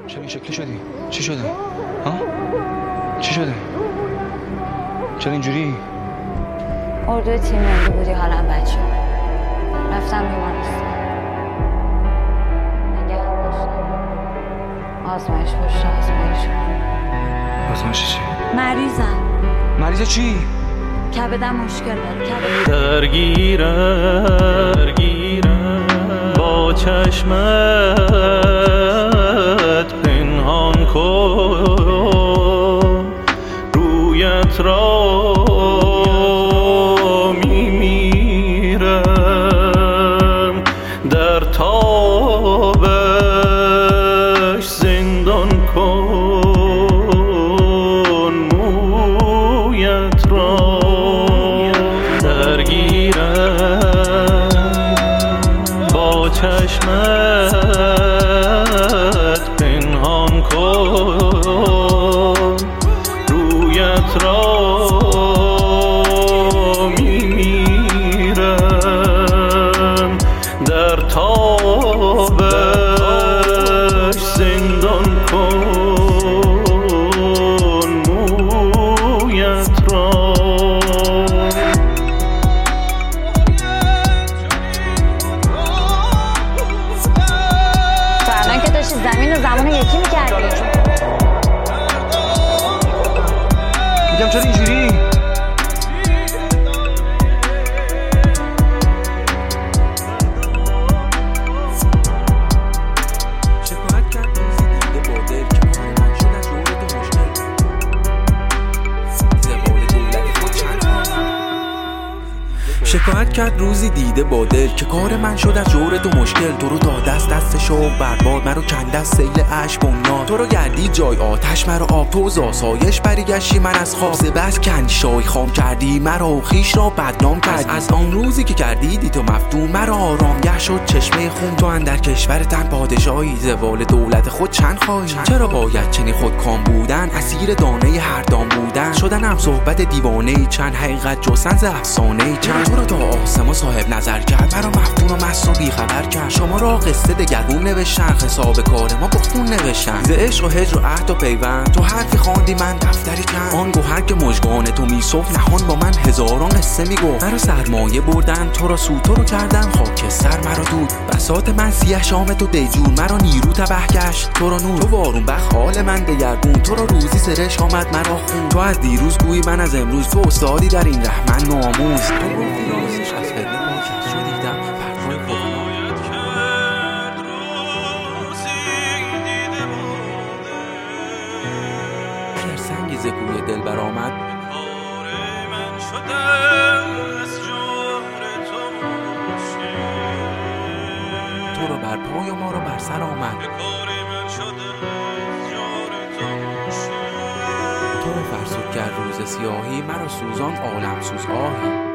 چرا این شکلی شدی؟ چی شده؟ ها؟ چی شده؟ چرا اینجوری؟ اردوی تیم ملی بودی حالم بد شد. رفتم بیمارستان. نگه داشتم. آزمایش پشت آزمایش. آزمایش چی؟ مریض چی؟ کبدم مشکل داره. درگیرم با چشمت پنهان کن رویت را میمیرم در تابش زندان کن مویت را با چشمت پنهان کن رویت را میمیرم در تابش زندان کن مویت را. زمین و زمان یکی میکردی. میگم چرا اینجوری؟ شکایت کرد روزی دیده با دل که کار من شد از جور تو مشکل. تو رو داد دست شوق برباد، مرا کند از سیل عشق بنیاد. تو رو گردی جای آتش مرا آب، تو ز آسایش بریگشتی من از خواب. ز بس کندی شای خام کردی مرا و خویش را بدنام کردی. از آن روزی که کردیدی تو مفتون مرا آرامگه شد چشمه خون. تو اندر کشورتن پادشاهی، زوال دولت خود چند خواهی. چرا باید چنین خودکام بودن، اسیر دانه هر دام بودن؟ شدنم صحبت دیوانه چند، حقیقت جستن ز افسانه چند. تو تا آسمان صاحب نظر کرد، مرا مفتون و مست و بیخبر کرد. شما را قصه دگرگون نوشتن، حساب کار ما با خون نوشتن. ز عشق و هجر و عهد و پیوند تو حرفی خواندی من دفتری کند. آن گوهر که مژگان تو میسفت نهان با من هزاران قصه میگفت. مرا سرمایه بردن تو را سود، تو رو کردن خاکستر مرا دود. بساط من سیاه شام تو دیجون، مرا نیرو تبه گشت تو را نور. تو وارون بخ حال من دگرگون، تو را روزی سرش آمد مرا خون. تو از دیروز گویی من از امروز، تو استادی در این ره من نوآموز. سنگی ز کوی دل برآمد، تو رو بر پای و ما رو بر سر آمد. تو رو فرسود کرد روز سیاهی، مرا سوزاند عالم سوز آهی.